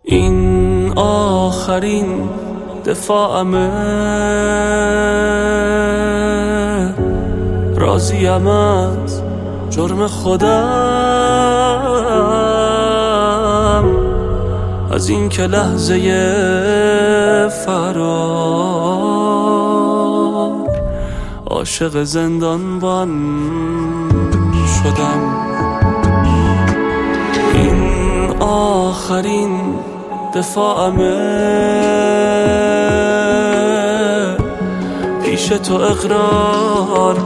این آخرین دفاعمه، راضیم از جرم خودم، از این که لحظه فرار عاشق زندانبان شدم. این آخرین دفاعمه، پیش تو اقرار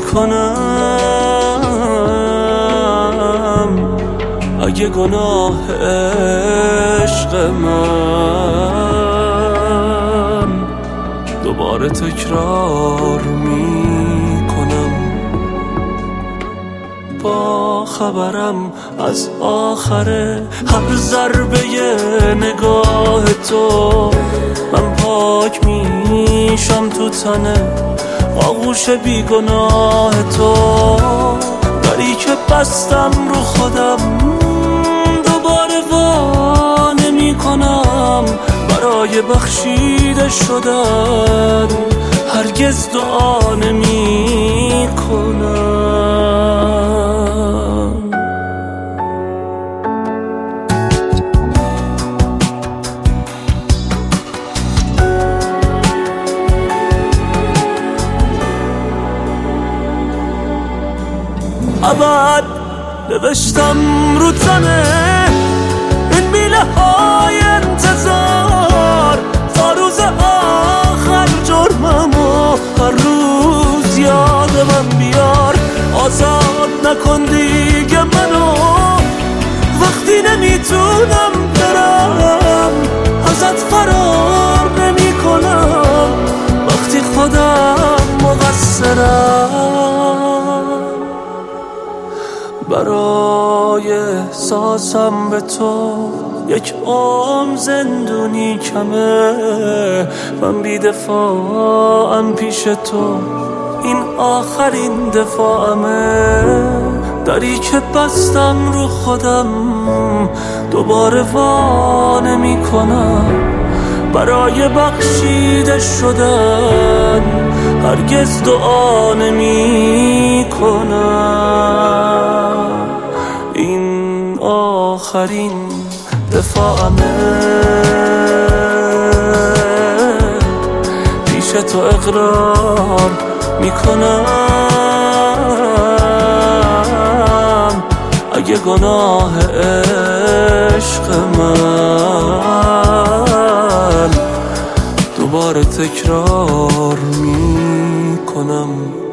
میکنم، اگه گناه عشق من دوباره تکرار میکنم. با خبرم از آخر هر ضربه نگاه تو، من پاک میشم تو تنه آغوش بیگناه تو. دری که بستم رو خودم دوباره وا نمی کنم، برای بخشیده شدن هرگز دعا نمی کنم. ابد نوشتم رو تنه این میله های انتظار، تا روز آخر جرممو هر روز یاد من بیار. آزاد نکن دیگه منو وقتی نمیتونم برم، ازت فرار نمی کنم وقتی خودم مقصرم. برای احساسم به تو یک عمر زندونی کمه، من بی دفاعم پیش تو، این آخرین دفاعمه. دری که بستم رو خودم دوباره وا نمی کنم، برای بخشیده شدن هرگز دعا نمی کنم. این آخرین دفاعمه، پیش تو اقرار میکنم، اگه گناه عشق من دوباره تکرار میکنم.